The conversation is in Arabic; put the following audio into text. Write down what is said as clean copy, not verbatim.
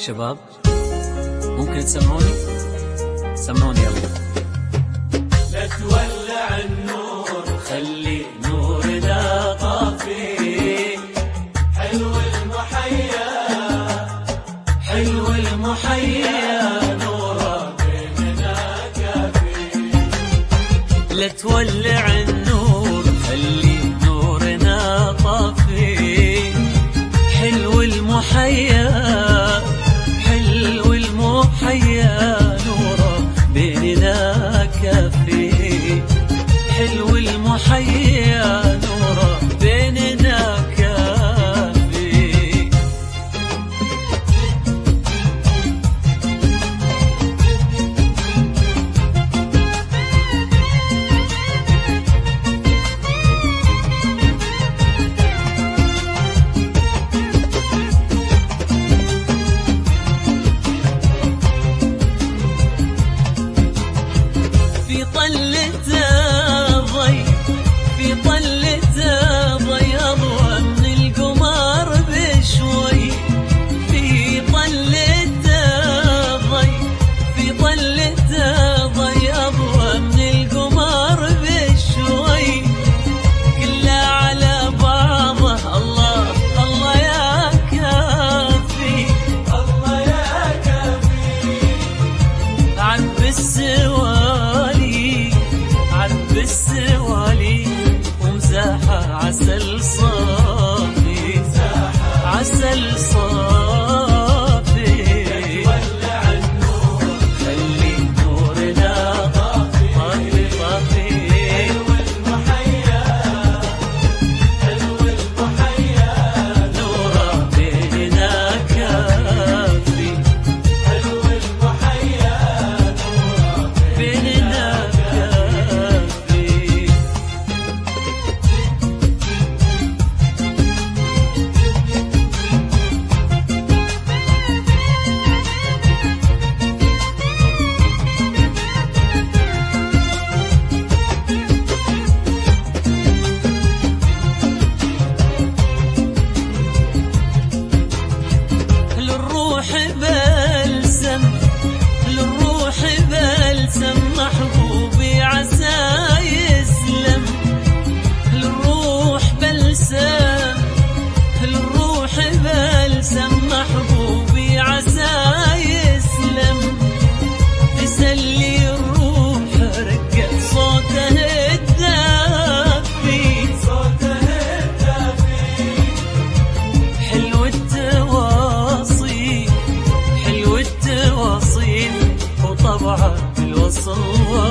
شباب ممكن تسمعوني؟ سمعوني يلا. لا تولع النور خلي نورنا طافي، حلو المحيا حلو المحيا نورا بيننا كافي. لا تولع النور خلي نورنا طافي، حلو المحيا حلو المحيا نورا بيننا كافي، حلو المحيا نورا بيننا كافي. في طلته ضي في طلته ضي أضوى من القمر بشوي، في طلته ضي في طلته ضي أضوى من القمر بشوي، كله على بعضه الله الله يا كافي الله يا كافي. عب السوالي عب السوالي ومزاحة عسل صافي عسل صافي. ولع النور خلي نورنا طافي طافي، حلو المحيا حلو المحيا نورا بيننا كافي، حلو المحيا نورا بيننا كافي. للروح بلسم للروح بلسم محبوبي عسى يسلم، للروح بلسم للروح بلسم محبوبي عسى يسلم، تسلي الروح رقة صوته الدافي صوته الدافي. حلو التواصيل حلو التواصيل وطبعه بالوصل